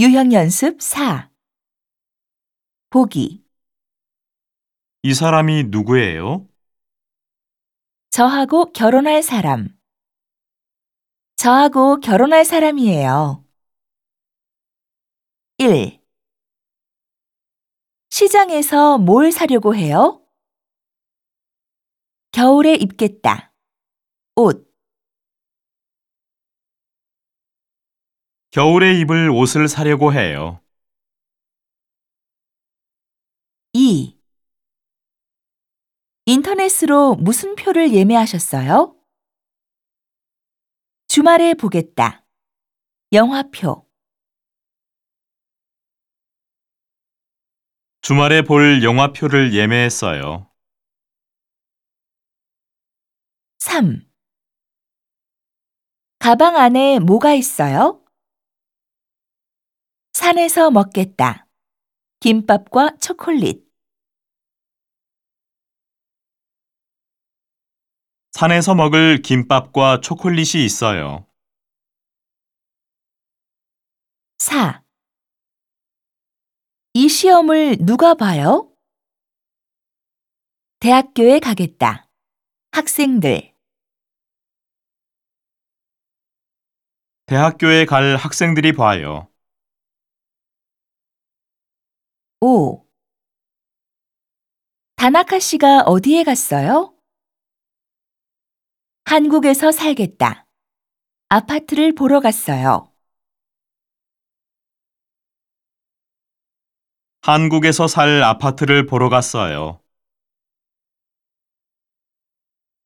유형 연습 4. 보기. 이 사람이 누구예요? 저하고 결혼할 사람. 저하고 결혼할 사람이에요. 1. 시장에서 뭘 사려고 해요? 겨울에 입겠다. 옷. 겨울에 입을 옷을 사려고 해요. 2. 인터넷으로 무슨 표를 예매하셨어요? 주말에 보겠다. 영화표. 주말에 볼 영화표를 예매했어요. 3. 가방 안에 뭐가 있어요? 산에서 먹겠다. 김밥과 초콜릿. 산에서 먹을 김밥과 초콜릿이 있어요. 4. 이 시험을 누가 봐요? 대학교에 가겠다. 학생들. 대학교에 갈 학생들이 봐요. 5. 다나카 씨가 어디에 갔어요? 한국에서 살겠다. 아파트를 보러 갔어요. 한국에서 살 아파트를 보러 갔어요.